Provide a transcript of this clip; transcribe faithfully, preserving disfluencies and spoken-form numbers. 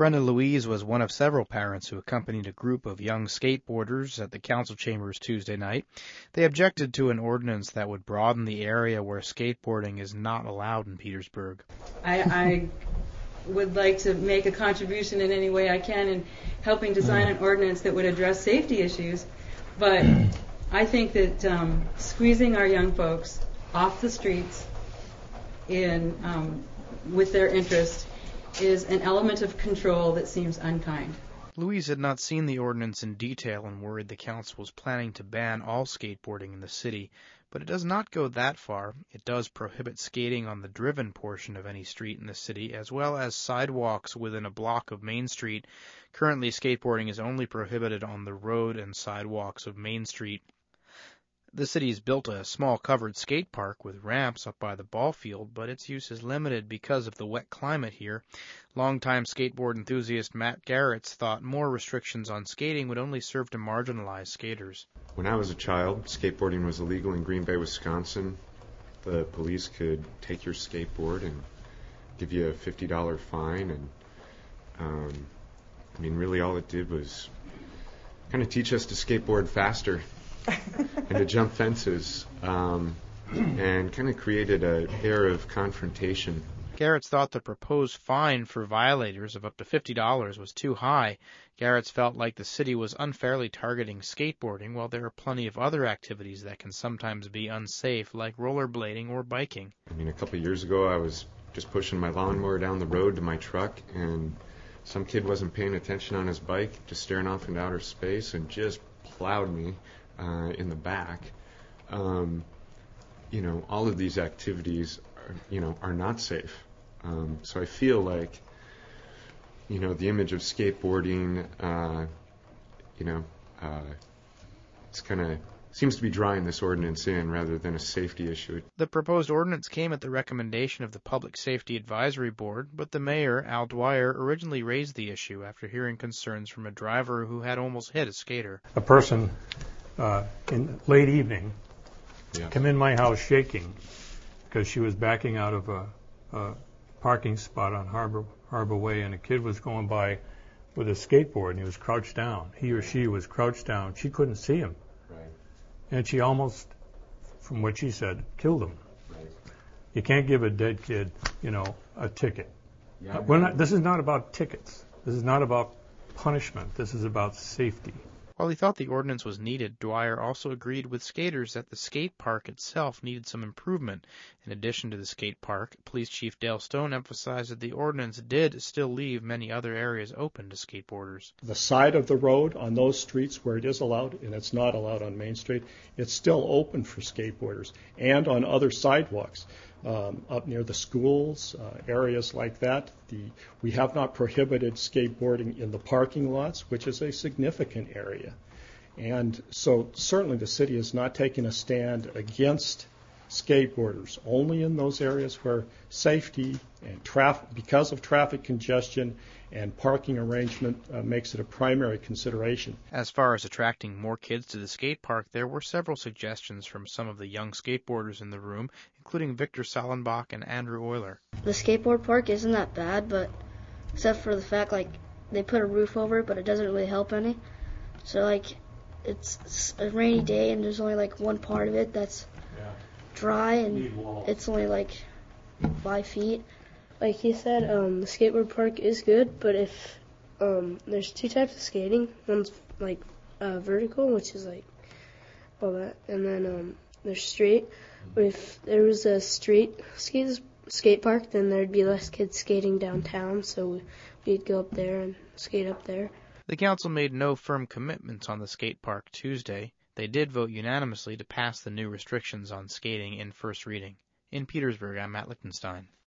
Brenda Louise was one of several parents who accompanied a group of young skateboarders at the council chambers Tuesday night. They objected to an ordinance that would broaden the area where skateboarding is not allowed in Petersburg. I, I would like to make a contribution in any way I can in helping design an ordinance that would address safety issues, but I think that um, squeezing our young folks off the streets in um, with their interest is an element of control that seems unkind. Louise had not seen the ordinance in detail and worried the council was planning to ban all skateboarding in the city, but it does not go that far. It does prohibit skating on the driven portion of any street in the city, as well as sidewalks within a block of Main Street. Currently, skateboarding is only prohibited on the road and sidewalks of Main Street. The city has built a small covered skate park with ramps up by the ball field, but its use is limited because of the wet climate here. Longtime skateboard enthusiast Matt Garretts thought more restrictions on skating would only serve to marginalize skaters. When I was a child, skateboarding was illegal in Green Bay, Wisconsin. The police could take your skateboard and give you a fifty dollars fine, and um, I mean, really all it did was kind of teach us to skateboard faster and to jump fences, um, and kind of created an air of confrontation. Garretts thought the proposed fine for violators of up to fifty dollars was too high. Garretts felt like the city was unfairly targeting skateboarding, while there are plenty of other activities that can sometimes be unsafe, like rollerblading or biking. I mean, a couple of years ago, I was just pushing my lawnmower down the road to my truck, and some kid wasn't paying attention on his bike, just staring off into outer space, and just plowed me Uh, in the back. Um, you know, all of these activities, are, you know, are not safe. Um, so I feel like, you know, the image of skateboarding, uh, you know, uh, it's kind of seems to be drawing this ordinance in rather than a safety issue. The proposed ordinance came at the recommendation of the Public Safety Advisory Board, but the mayor, Al Dwyer, originally raised the issue after hearing concerns from a driver who had almost hit a skater. A person Uh, in late evening, Yeah. come in my house shaking because she was backing out of a, a parking spot on Harbor Harbor Way, and a kid was going by with a skateboard, and he was crouched down. He or she was crouched down. She couldn't see him, Right. and she almost, from what she said, killed him. Right. You can't give a dead kid, you know, a ticket. Yeah, We're not, this is not about tickets. This is not about punishment. This is about safety. While he thought the ordinance was needed, Dwyer also agreed with skaters that the skate park itself needed some improvement. In addition to the skate park, Police Chief Dale Stone emphasized that the ordinance did still leave many other areas open to skateboarders. The side of the road on those streets where it is allowed, and it's not allowed on Main Street, it's still open for skateboarders, and on other sidewalks. Um, up near the schools, uh, areas like that. The, we have not prohibited skateboarding in the parking lots, which is a significant area. And so certainly the city is not taking a stand against skateboarders, only in those areas where safety and traffic, because of traffic congestion and parking arrangement, uh, makes it a primary consideration. As far as attracting more kids to the skate park, there were several suggestions from some of the young skateboarders in the room, including Victor Salenbach and Andrew Euler. The skateboard park isn't that bad, but except for the fact, like, they put a roof over it, but it doesn't really help any. So, like, it's a rainy day, and there's only, like, one part of it that's dry, and it's only, like, five feet. Like he said, um, the skateboard park is good, but if um, there's two types of skating. One's like uh, vertical, which is like all that, and then um, there's straight. But if there was a straight skate skate park, then there'd be less kids skating downtown, so we'd go up there and skate up there. The council made no firm commitments on the skate park Tuesday. They did vote unanimously to pass the new restrictions on skating in first reading. In Petersburg, I'm Matt Lichtenstein.